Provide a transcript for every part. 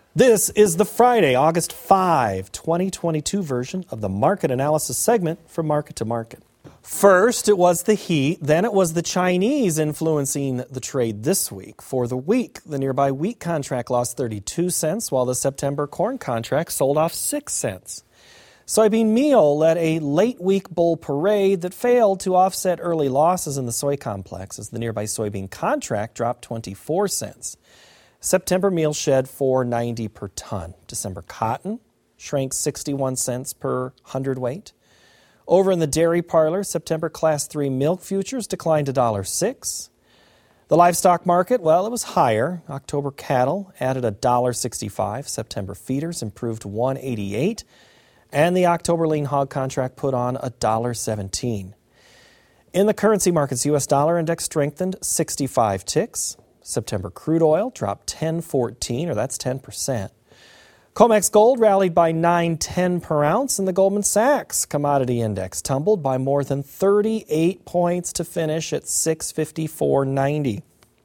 This is the Friday, August 5, 2022 version of the market analysis segment from Market to Market. First, it was the heat, then it was the Chinese influencing the trade this week. For the week, the nearby wheat contract lost 32 cents, while the September corn contract sold off 6 cents. Soybean meal led a late-week bull parade that failed to offset early losses in the soy complex as the nearby soybean contract dropped 24 cents. September meal shed $4.90 per ton. December cotton shrank 61 cents per hundredweight. Over in the dairy parlor, September Class 3 milk futures declined $1.06. The livestock market, well, it was higher. October cattle added $1.65. September feeders improved $1.88. And the October lean hog contract put on $1.17. In the currency markets, U.S. dollar index strengthened 65 ticks. September crude oil dropped 10.14, or that's 10%. COMEX gold rallied by 9.10 per ounce, and the Goldman Sachs commodity index tumbled by more than 38 points to finish at 654.90.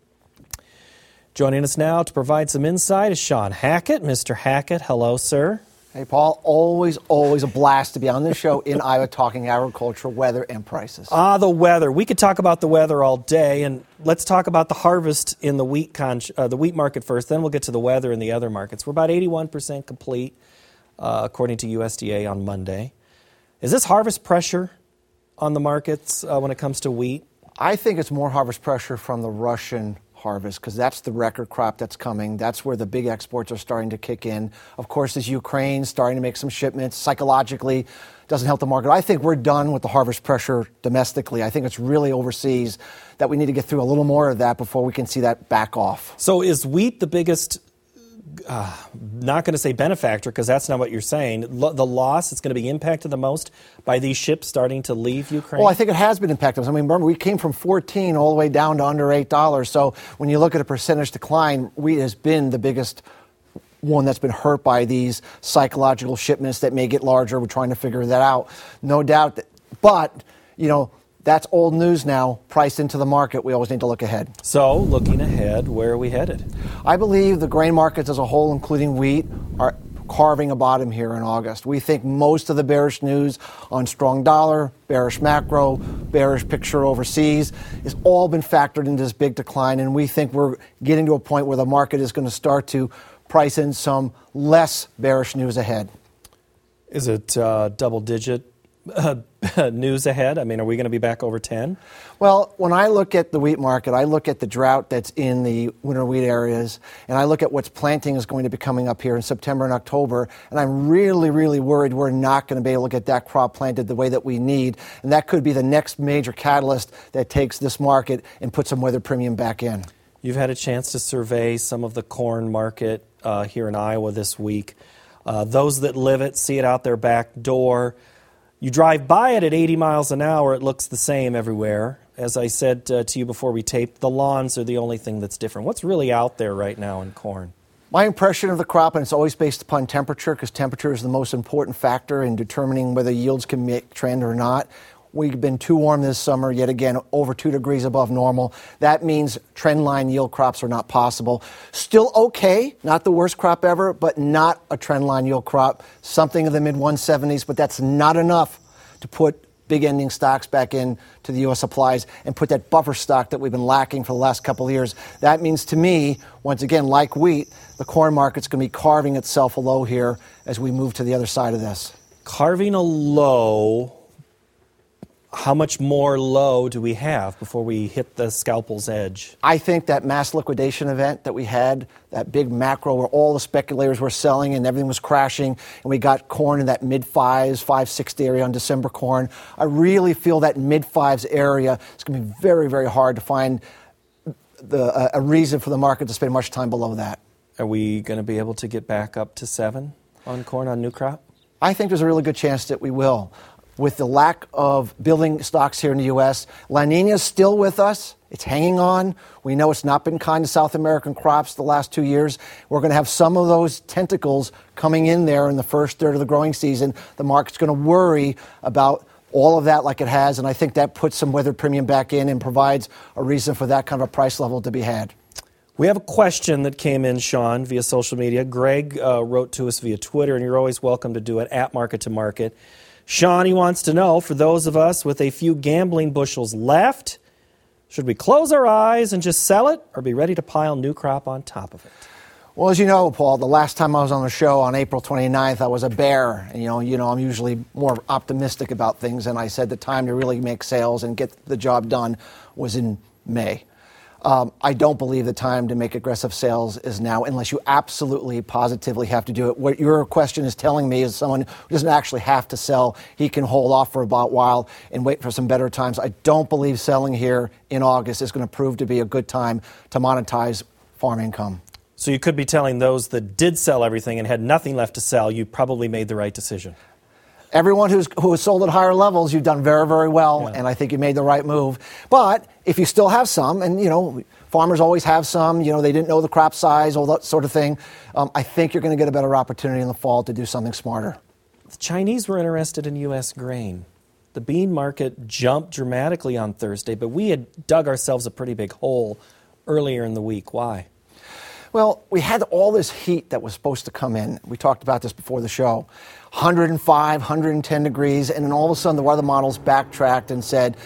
Joining us now to provide some insight is Sean Hackett. Mr. Hackett, hello, sir. Hey, Paul, always a blast to be on this show in Iowa talking agriculture, weather, and prices. The weather. We could talk about the weather all day, and let's talk about the harvest in the wheat market first. Then we'll get to the weather in the other markets. We're about 81% complete, according to USDA on Monday. Is this harvest pressure on the markets when it comes to wheat? I think it's more harvest pressure from the Russian harvest because that's the record crop that's coming. That's where the big exports are starting to kick in. Of course, is Ukraine starting to make some shipments. Psychologically, doesn't help the market. I think we're done with the harvest pressure domestically. I think it's really overseas that we need to get through a little more of that before we can see that back off. So is wheat the biggest, not going to say benefactor because that's not what you're saying, the loss is going to be impacted the most by these ships starting to leave Ukraine? Well, I think it has been impacted. I mean, remember, we came from 14 all the way down to under $8. So when you look at a percentage decline, wheat has been the biggest one that's been hurt by these psychological shipments that may get larger. We're trying to figure that out. No doubt. But, that's old news now, priced into the market. We always need to look ahead. So, looking ahead, where are we headed? I believe the grain markets as a whole, including wheat, are carving a bottom here in August. We think most of the bearish news on strong dollar, bearish macro, bearish picture overseas has all been factored into this big decline, and we think we're getting to a point where the market is going to start to price in some less bearish news ahead. Is it double-digit news ahead? I mean, are we going to be back over 10? Well, when I look at the wheat market, I look at the drought that's in the winter wheat areas, and I look at what's planting is going to be coming up here in September and October, and I'm really, really worried we're not going to be able to get that crop planted the way that we need, and that could be the next major catalyst that takes this market and puts some weather premium back in. You've had a chance to survey some of the corn market here in Iowa this week. Those that live it see it out their back door. You drive by it at 80 miles an hour, it looks the same everywhere. As I said to you before we taped, the lawns are the only thing that's different. What's really out there right now in corn? My impression of the crop, and it's always based upon temperature, because temperature is the most important factor in determining whether yields can make trend or not. We've been too warm this summer, yet again, over 2 degrees above normal. That means trend line yield crops are not possible. Still okay, not the worst crop ever, but not a trend line yield crop. Something in the mid-170s, but that's not enough to put big ending stocks back in to the U.S. supplies and put that buffer stock that we've been lacking for the last couple of years. That means to me, once again, like wheat, the corn market's going to be carving itself a low here as we move to the other side of this. Carving a low. How much more low do we have before we hit the scalpel's edge? I think that mass liquidation event that we had, that big macro where all the speculators were selling and everything was crashing, and we got corn in that mid-5s, 560 area on December corn. I really feel that mid-5s area is going to be very, very hard to find a reason for the market to spend much time below that. Are we going to be able to get back up to 7 on corn on new crop? I think there's a really good chance that we will. With the lack of building stocks here in the U.S., La Nina is still with us. It's hanging on. We know it's not been kind to South American crops the last 2 years. We're going to have some of those tentacles coming in there in the first third of the growing season. The market's going to worry about all of that like it has, and I think that puts some weather premium back in and provides a reason for that kind of a price level to be had. We have a question that came in, Sean, via social media. Greg wrote to us via Twitter, and you're always welcome to do it, at Market to Market. Sean, he wants to know, for those of us with a few gambling bushels left, should we close our eyes and just sell it, or be ready to pile new crop on top of it? Well, as you know, Paul, the last time I was on the show on April 29th, I was a bear. And, I'm usually more optimistic about things, and I said the time to really make sales and get the job done was in May. I don't believe the time to make aggressive sales is now, unless you absolutely, positively have to do it. What your question is telling me is someone who doesn't actually have to sell. He can hold off for a while and wait for some better times. I don't believe selling here in August is going to prove to be a good time to monetize farm income. So you could be telling those that did sell everything and had nothing left to sell, you probably made the right decision. Everyone who has sold at higher levels, you've done very, very well, and I think you made the right move. But if you still have some, and, farmers always have some, they didn't know the crop size, all that sort of thing, I think you're going to get a better opportunity in the fall to do something smarter. The Chinese were interested in U.S. grain. The bean market jumped dramatically on Thursday, but we had dug ourselves a pretty big hole earlier in the week. Why? Well, we had all this heat that was supposed to come in. We talked about this before the show. 105, 110 degrees, and then all of a sudden the weather models backtracked and said,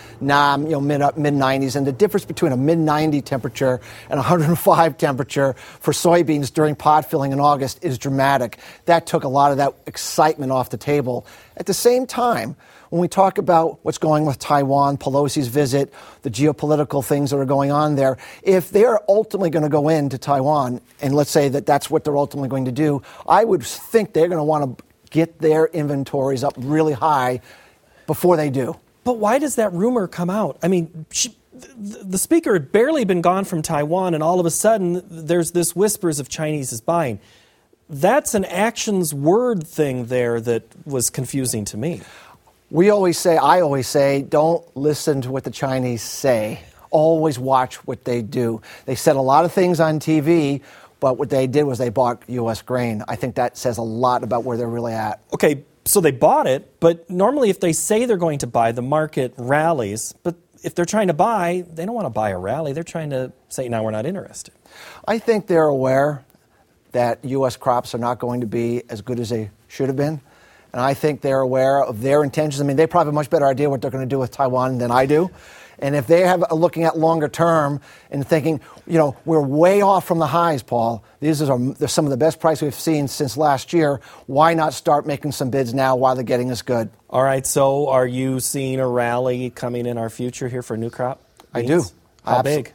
mid-90s. And the difference between a mid-90 temperature and 105 temperature for soybeans during pod filling in August is dramatic. That took a lot of that excitement off the table. At the same time, when we talk about what's going with Taiwan, Pelosi's visit, the geopolitical things that are going on there, if they're ultimately going to go into Taiwan, and let's say that that's what they're ultimately going to do, I would think they're going to want to get their inventories up really high before they do. But why does that rumor come out? I mean, the speaker had barely been gone from Taiwan, and all of a sudden there's this whispers of Chinese is buying. That's an actions word thing there that was confusing to me. I always say, don't listen to what the Chinese say. Always watch what they do. They said a lot of things on TV, but what they did was they bought U.S. grain. I think that says a lot about where they're really at. Okay, so they bought it, but normally if they say they're going to buy, the market rallies. But if they're trying to buy, they don't want to buy a rally. They're trying to say, no, we're not interested. I think they're aware that U.S. crops are not going to be as good as they should have been. And I think they're aware of their intentions. I mean, they probably have a much better idea what they're going to do with Taiwan than I do. And if they have looking at longer term and thinking, we're way off from the highs, Paul. These are some of the best prices we've seen since last year. Why not start making some bids now while the getting is good? All right. So are you seeing a rally coming in our future here for new crop beans? I do. How big?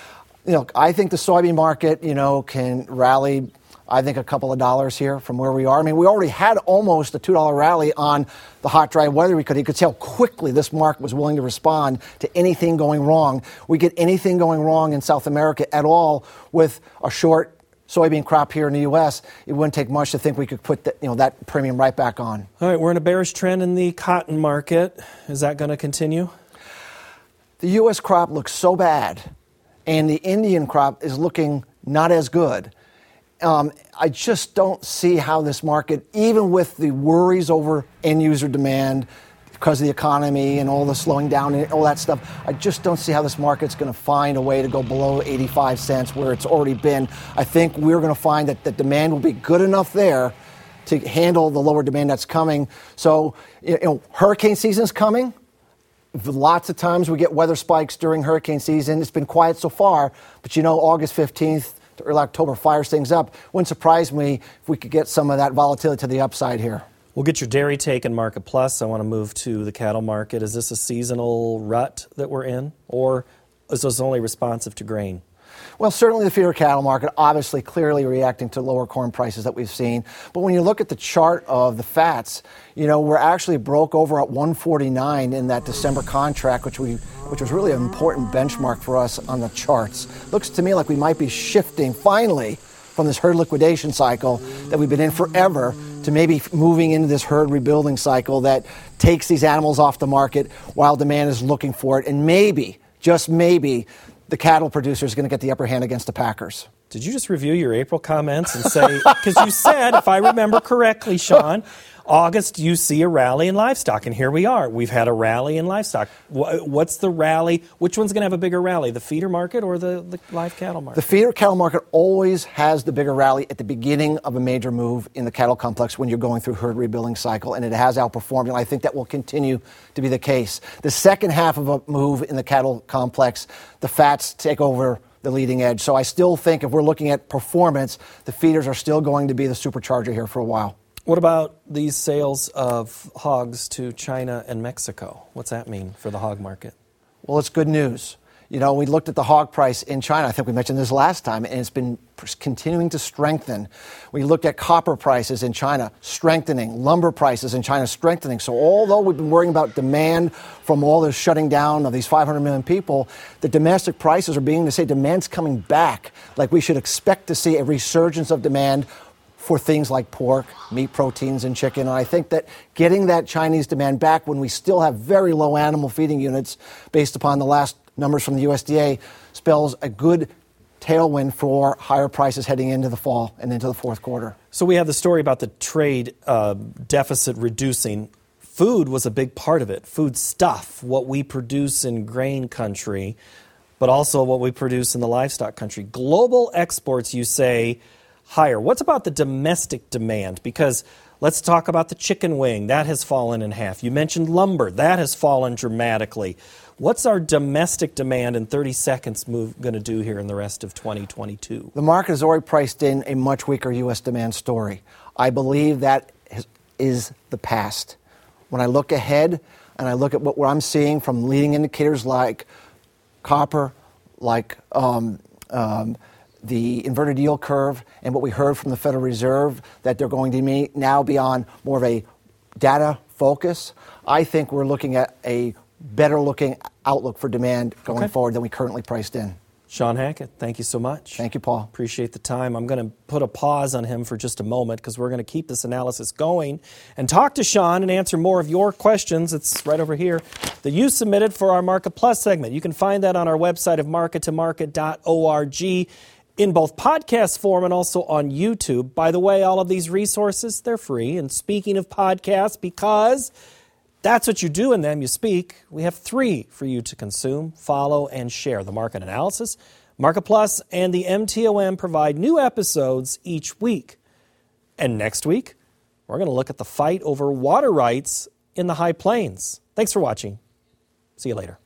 I think the soybean market, can rally, I think, a couple of dollars here from where we are. I mean, we already had almost a $2 rally on the hot, dry weather. You could see how quickly this market was willing to respond to anything going wrong. We get anything going wrong in South America at all with a short soybean crop here in the U.S., it wouldn't take much to think we could put that premium right back on. All right, we're in a bearish trend in the cotton market. Is that going to continue? The U.S. crop looks so bad, and the Indian crop is looking not as good. I just don't see how this market, even with the worries over end-user demand because of the economy and all the slowing down and all that stuff, I just don't see how this market's going to find a way to go below 85 cents where it's already been. I think we're going to find that the demand will be good enough there to handle the lower demand that's coming. So, hurricane season's coming. Lots of times we get weather spikes during hurricane season. It's been quiet so far, but August 15th to early October fires things up. Wouldn't surprise me if we could get some of that volatility to the upside here. We'll get your dairy take in Market Plus. I want to move to the cattle market. Is this a seasonal rut that we're in, or is this only responsive to grain? Well, certainly the feeder cattle market obviously clearly reacting to lower corn prices that we've seen. But when you look at the chart of the fats, we're actually broke over at 149 in that December contract, which was really an important benchmark for us on the charts. Looks to me like we might be shifting finally from this herd liquidation cycle that we've been in forever to maybe moving into this herd rebuilding cycle that takes these animals off the market while demand is looking for it. And maybe, just maybe, the cattle producer is going to get the upper hand against the packers. Did you just review your April comments and say, because you said, if I remember correctly, Sean, August, you see a rally in livestock, and here we are. We've had a rally in livestock. What's the rally? Which one's going to have a bigger rally, the feeder market or the live cattle market? The feeder cattle market always has the bigger rally at the beginning of a major move in the cattle complex when you're going through herd rebuilding cycle, and it has outperformed, and I think that will continue to be the case. The second half of a move in the cattle complex, the fats take over the leading edge. So I still think if we're looking at performance, the feeders are still going to be the supercharger here for a while. What about these sales of hogs to China and Mexico? What's that mean for the hog market? Well, it's good news. You know, we looked at the hog price in China. I think we mentioned this last time, and it's been continuing to strengthen. We looked at copper prices in China strengthening, lumber prices in China strengthening. So although we've been worrying about demand from all this shutting down of these 500 million people, the domestic prices are beginning to say demand's coming back. Like we should expect to see a resurgence of demand for things like pork, meat proteins, and chicken. And I think that getting that Chinese demand back when we still have very low animal feeding units based upon the last numbers from the USDA spells a good tailwind for higher prices heading into the fall and into the fourth quarter. So we have the story about the trade deficit reducing. Food was a big part of it. Food stuff, what we produce in grain country, but also what we produce in the livestock country. Global exports, you say, higher. What's about the domestic demand? Because let's talk about the chicken wing. That has fallen in half. You mentioned lumber. That has fallen dramatically. What's our domestic demand in 30 seconds going to do here in the rest of 2022? The market has already priced in a much weaker U.S. demand story. I believe that is the past. When I look ahead and I look at what I'm seeing from leading indicators like copper, like the inverted yield curve, and what we heard from the Federal Reserve, that they're going to now be on more of a data focus, I think we're looking at a better looking outlook for demand going forward than we currently priced in. Sean Hackett, thank you so much. Thank you, Paul. Appreciate the time. I'm going to put a pause on him for just a moment because we're going to keep this analysis going and talk to Sean and answer more of your questions. It's right over here that you submitted for our Market Plus segment. You can find that on our website of markettomarket.org in both podcast form and also on YouTube. By the way, all of these resources, they're free. And speaking of podcasts, because that's what you do in them, you speak, we have 3 for you to consume, follow, and share. The Market Analysis, Market Plus, and the MTOM provide new episodes each week. And next week, we're going to look at the fight over water rights in the High Plains. Thanks for watching. See you later.